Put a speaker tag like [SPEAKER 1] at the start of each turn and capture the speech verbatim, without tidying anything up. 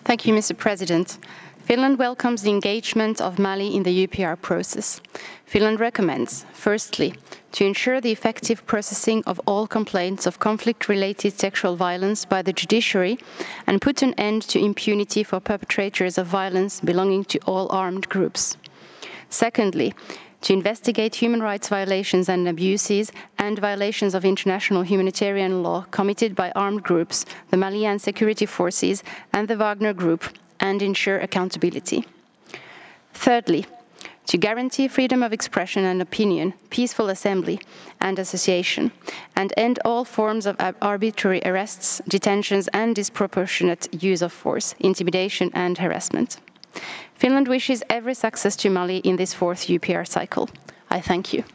[SPEAKER 1] Thank you, Mister President. Finland welcomes the engagement of Mali in the U P R process. Finland recommends, firstly, to ensure the effective processing of all complaints of conflict-related sexual violence by the judiciary and put an end to impunity for perpetrators of violence belonging to all armed groups. Secondly, to investigate human rights violations and abuses and violations of international humanitarian law committed by armed groups, the Malian security forces and the Wagner Group, and ensure accountability. Thirdly, to guarantee freedom of expression and opinion, peaceful assembly and association, and end all forms of arbitrary arrests, detentions, and disproportionate use of force, intimidation, and harassment. Finland wishes every success to Mali in this fourth U P R cycle. I thank you.